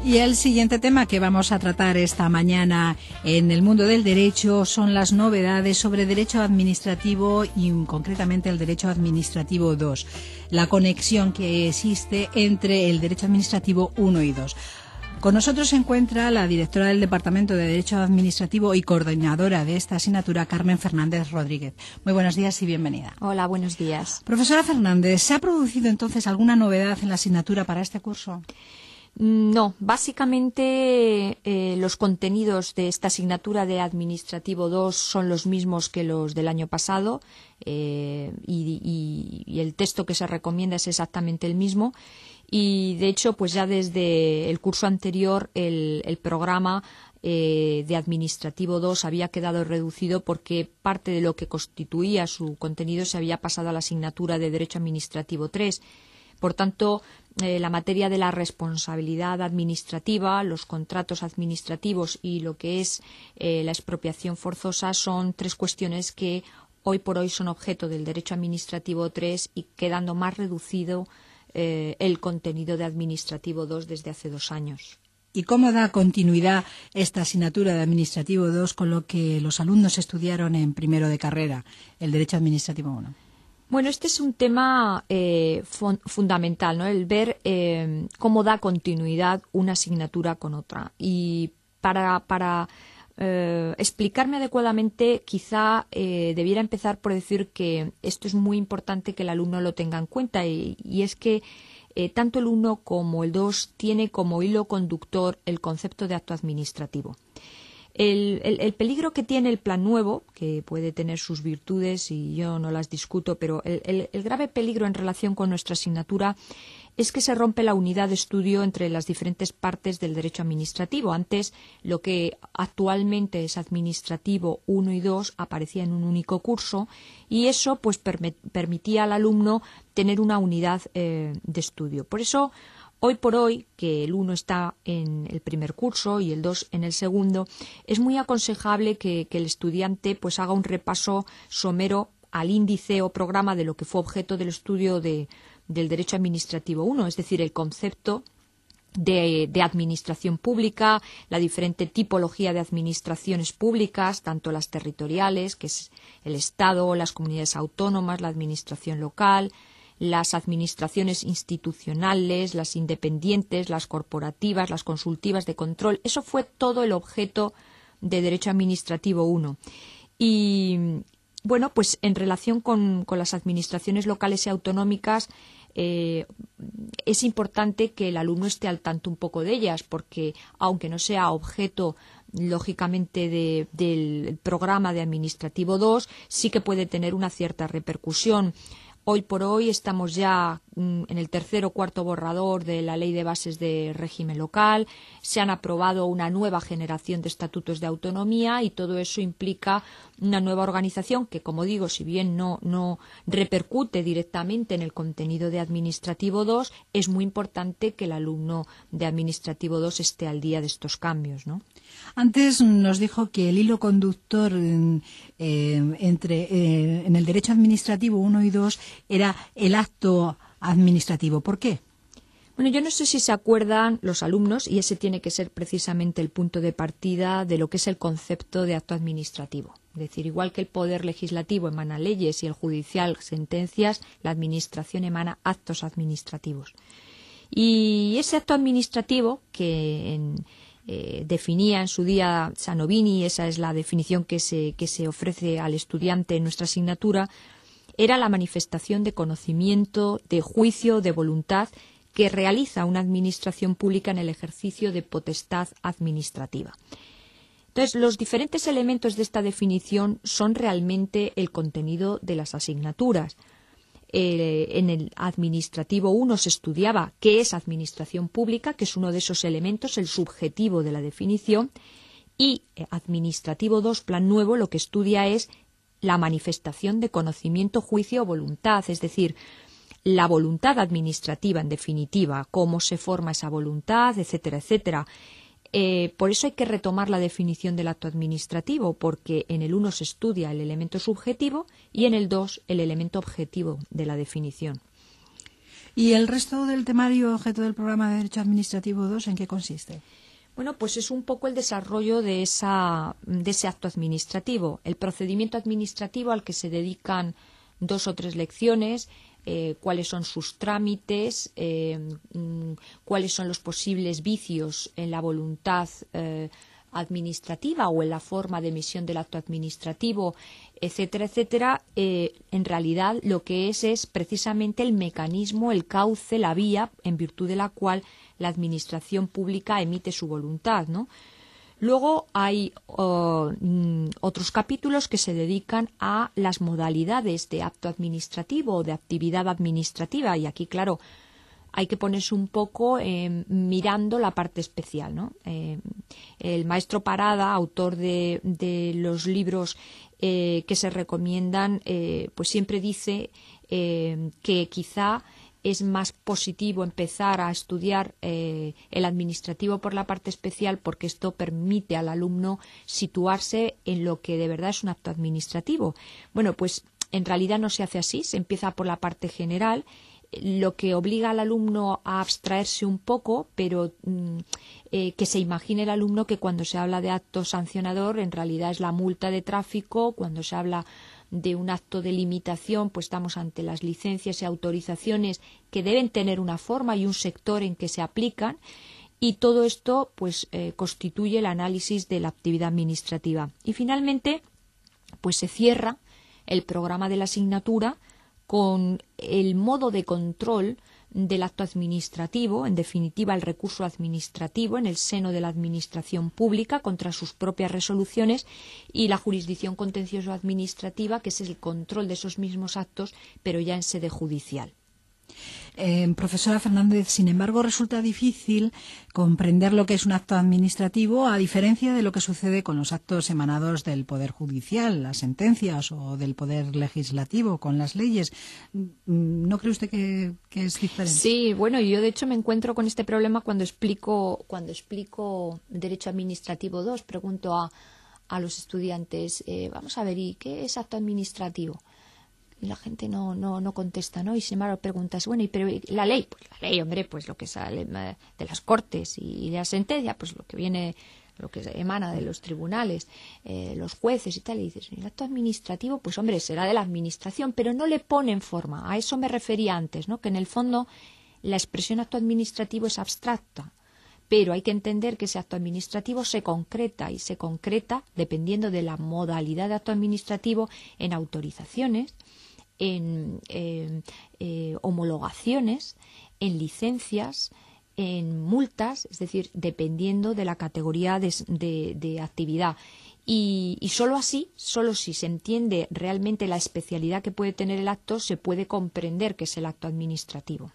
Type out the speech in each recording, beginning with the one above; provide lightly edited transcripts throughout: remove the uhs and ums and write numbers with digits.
Y el siguiente tema que vamos a tratar esta mañana en el mundo del derecho son las novedades sobre derecho administrativo y concretamente el derecho administrativo 2, la conexión que existe entre el derecho administrativo 1 y 2. Con nosotros se encuentra la directora del Departamento de Derecho Administrativo y coordinadora de esta asignatura, Carmen Fernández Rodríguez. Muy buenos días y bienvenida. Hola, buenos días. Profesora Fernández, ¿se ha producido entonces alguna novedad en la asignatura para este curso? No, básicamente los contenidos de esta asignatura de Administrativo 2 son los mismos que los del año pasado y el texto que se recomienda es exactamente el mismo. Y, de hecho, pues ya desde el curso anterior el programa de Administrativo 2 había quedado reducido porque parte de lo que constituía su contenido se había pasado a la asignatura de Derecho Administrativo 3. Por tanto, la materia de la responsabilidad administrativa, los contratos administrativos y lo que es la expropiación forzosa son tres cuestiones que hoy por hoy son objeto del Derecho Administrativo 3 y quedando más reducido el contenido de Administrativo 2 desde hace 2 años. ¿Y cómo da continuidad esta asignatura de Administrativo 2 con lo que los alumnos estudiaron en primero de carrera, el Derecho Administrativo 1? Bueno, este es un tema fundamental, ¿no? El ver cómo da continuidad una asignatura con otra. Y para explicarme adecuadamente, quizá debiera empezar por decir que esto es muy importante que el alumno lo tenga en cuenta y es que tanto el 1 como el 2 tiene como hilo conductor el concepto de acto administrativo. El peligro que tiene el plan nuevo, que puede tener sus virtudes y yo no las discuto, pero el grave peligro en relación con nuestra asignatura es que se rompe la unidad de estudio entre las diferentes partes del derecho administrativo. Antes, lo que actualmente es Administrativo 1 y 2 aparecía en un único curso y eso pues permitía al alumno tener una unidad de estudio. Por eso, hoy por hoy, que el 1 está en el primer curso y el 2 en el segundo, es muy aconsejable que el estudiante pues haga un repaso somero al índice o programa de lo que fue objeto del estudio del Derecho Administrativo 1, es decir, el concepto de administración pública, la diferente tipología de administraciones públicas, tanto las territoriales, que es el Estado, las comunidades autónomas, la administración local, las administraciones institucionales, las independientes, las corporativas, las consultivas de control. Eso fue todo el objeto de Derecho Administrativo 1. Y, bueno, pues en relación con las administraciones locales y autonómicas, es importante que el alumno esté al tanto un poco de ellas, porque aunque no sea objeto lógicamente del programa de Administrativo 2, sí que puede tener una cierta repercusión. Hoy por hoy estamos ya en el tercer o cuarto borrador de la Ley de Bases de Régimen Local, se han aprobado una nueva generación de estatutos de autonomía y todo eso implica una nueva organización que, como digo, si bien no repercute directamente en el contenido de Administrativo 2, es muy importante que el alumno de Administrativo 2 esté al día de estos cambios, ¿no? Antes nos dijo que el hilo conductor en el derecho administrativo 1 y 2 era el acto administrativo. ¿Por qué? Bueno, yo no sé si se acuerdan los alumnos, y ese tiene que ser precisamente el punto de partida de lo que es el concepto de acto administrativo. Es decir, igual que el poder legislativo emana leyes y el judicial sentencias, la administración emana actos administrativos. Y ese acto administrativo que definía en su día Sanovini, esa es la definición que se ofrece al estudiante en nuestra asignatura, era la manifestación de conocimiento, de juicio, de voluntad que realiza una administración pública en el ejercicio de potestad administrativa. Entonces, los diferentes elementos de esta definición son realmente el contenido de las asignaturas. En el Administrativo 1 se estudiaba qué es administración pública, que es uno de esos elementos, el subjetivo de la definición, y Administrativo 2, Plan Nuevo, lo que estudia es la manifestación de conocimiento, juicio o voluntad, es decir, la voluntad administrativa, en definitiva, cómo se forma esa voluntad, etcétera, etcétera. Por eso hay que retomar la definición del acto administrativo, porque en el 1 se estudia el elemento subjetivo y en el 2 el elemento objetivo de la definición. ¿Y el resto del temario objeto del programa de Derecho Administrativo 2 en qué consiste? Bueno, pues es un poco el desarrollo de ese acto administrativo, el procedimiento administrativo al que se dedican 2 o 3 lecciones, cuáles son sus trámites, cuáles son los posibles vicios en la voluntad administrativa o en la forma de emisión del acto administrativo, etcétera, etcétera. En realidad lo que es precisamente el mecanismo, el cauce, la vía en virtud de la cual la administración pública emite su voluntad, ¿no? Luego hay otros capítulos que se dedican a las modalidades de acto administrativo o de actividad administrativa, y aquí, claro, hay que ponerse un poco mirando la parte especial, ¿no? El maestro Parada, autor de los libros que se recomiendan, pues siempre dice que quizá es más positivo empezar a estudiar el administrativo por la parte especial, porque esto permite al alumno situarse en lo que de verdad es un acto administrativo. Bueno, pues en realidad no se hace así, se empieza por la parte general, lo que obliga al alumno a abstraerse un poco, pero que se imagine el alumno que cuando se habla de acto sancionador en realidad es la multa de tráfico, cuando se habla de un acto de limitación, pues estamos ante las licencias y autorizaciones que deben tener una forma y un sector en que se aplican, y todo esto pues constituye el análisis de la actividad administrativa. Y finalmente pues se cierra el programa de la asignatura con el modo de control del acto administrativo, en definitiva el recurso administrativo en el seno de la administración pública contra sus propias resoluciones, y la jurisdicción contencioso-administrativa, que es el control de esos mismos actos, pero ya en sede judicial. Profesora Fernández, sin embargo, resulta difícil comprender lo que es un acto administrativo, a diferencia de lo que sucede con los actos emanados del Poder Judicial, las sentencias, o del Poder Legislativo, con las leyes. ¿No cree usted que es diferente? Sí, bueno, yo de hecho me encuentro con este problema cuando explico Derecho Administrativo 2. Pregunto a los estudiantes, vamos a ver, ¿y qué es acto administrativo? Y la gente no contesta, ¿no? Y sin embargo preguntas, bueno, pero la ley, pues la ley, hombre, pues lo que sale de las Cortes, y la sentencia, pues lo que emana de los tribunales, los jueces y tal. Y dices, el acto administrativo, pues hombre, será de la administración, pero no le ponen forma. A eso me refería antes, ¿no? Que en el fondo la expresión acto administrativo es abstracta, pero hay que entender que ese acto administrativo se concreta, y se concreta dependiendo de la modalidad de acto administrativo en autorizaciones, en homologaciones, en licencias, en multas, es decir, dependiendo de la categoría de actividad. Y solo así, solo si se entiende realmente la especialidad que puede tener el acto, se puede comprender qué es el acto administrativo.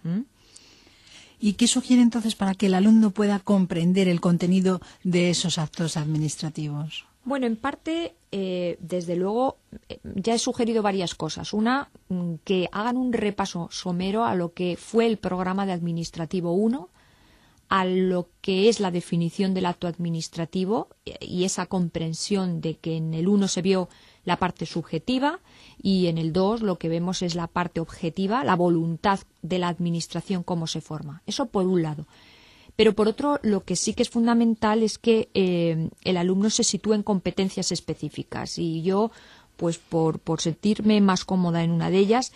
¿Y qué sugiere entonces para que el alumno pueda comprender el contenido de esos actos administrativos? Bueno, en parte, desde luego, ya he sugerido varias cosas. Una, que hagan un repaso somero a lo que fue el programa de Administrativo 1, a lo que es la definición del acto administrativo y esa comprensión de que en el 1 se vio la parte subjetiva y en el 2 lo que vemos es la parte objetiva, la voluntad de la administración, cómo se forma. Eso por un lado. Pero por otro, lo que sí que es fundamental es que el alumno se sitúe en competencias específicas. Y yo, pues por sentirme más cómoda en una de ellas,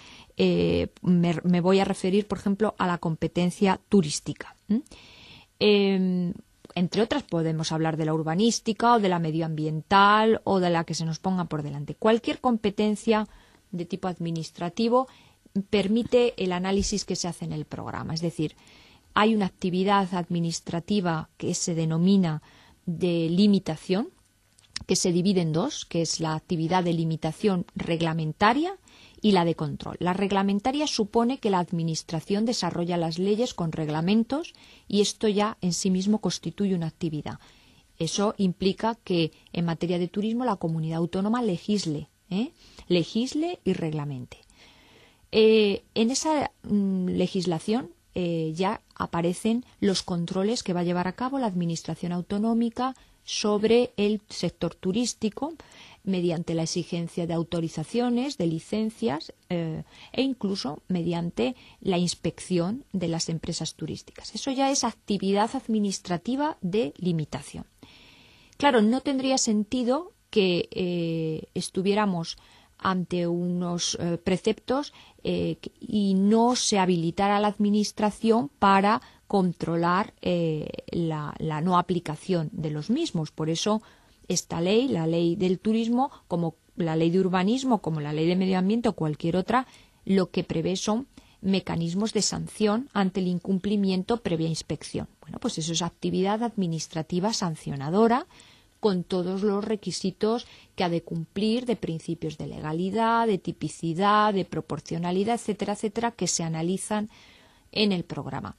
me voy a referir, por ejemplo, a la competencia turística. Entre otras, podemos hablar de la urbanística o de la medioambiental o de la que se nos ponga por delante. Cualquier competencia de tipo administrativo permite el análisis que se hace en el programa. Es decir, hay una actividad administrativa que se denomina de limitación, que se divide en dos, que es la actividad de limitación reglamentaria y la de control. La reglamentaria supone que la Administración desarrolla las leyes con reglamentos, y esto ya en sí mismo constituye una actividad. Eso implica que en materia de turismo la comunidad autónoma legisle y reglamente. En esa legislación ya aparecen los controles que va a llevar a cabo la Administración autonómica sobre el sector turístico, mediante la exigencia de autorizaciones, de licencias e incluso mediante la inspección de las empresas turísticas. Eso ya es actividad administrativa de limitación. Claro, no tendría sentido que estuviéramos ante unos preceptos y no se habilitara la Administración para controlar la no aplicación de los mismos. Por eso esta ley, la ley del turismo, como la ley de urbanismo, como la ley de medio ambiente o cualquier otra, lo que prevé son mecanismos de sanción ante el incumplimiento previa inspección. Bueno, pues eso es actividad administrativa sancionadora con todos los requisitos que ha de cumplir de principios de legalidad, de tipicidad, de proporcionalidad, etcétera, etcétera, que se analizan en el programa.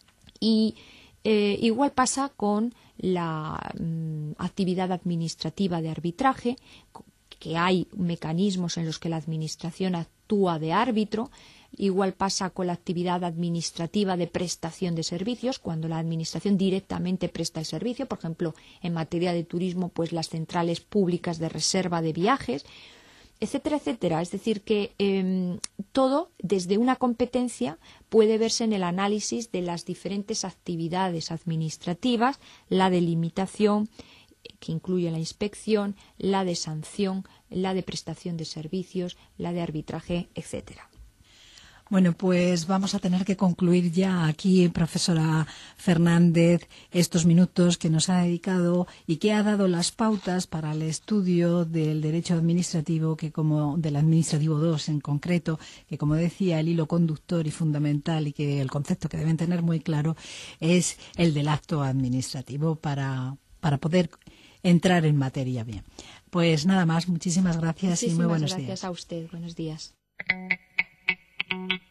Y igual pasa con la actividad administrativa de arbitraje, que hay mecanismos en los que la Administración actúa de árbitro. Igual pasa con la actividad administrativa de prestación de servicios, cuando la Administración directamente presta el servicio, por ejemplo, en materia de turismo, pues las centrales públicas de reserva de viajes, etcétera, etcétera. Es decir, que todo, desde una competencia, puede verse en el análisis de las diferentes actividades administrativas, la de limitación, que incluye la inspección, la de sanción, la de prestación de servicios, la de arbitraje, etcétera. Bueno, pues vamos a tener que concluir ya aquí, profesora Fernández, estos minutos que nos ha dedicado y que ha dado las pautas para el estudio del derecho administrativo, del administrativo 2 en concreto, que como decía, el hilo conductor y fundamental y que el concepto que deben tener muy claro es el del acto administrativo para poder entrar en materia bien. Pues nada más, muchísimas gracias y muy buenos días. Gracias a usted, buenos días.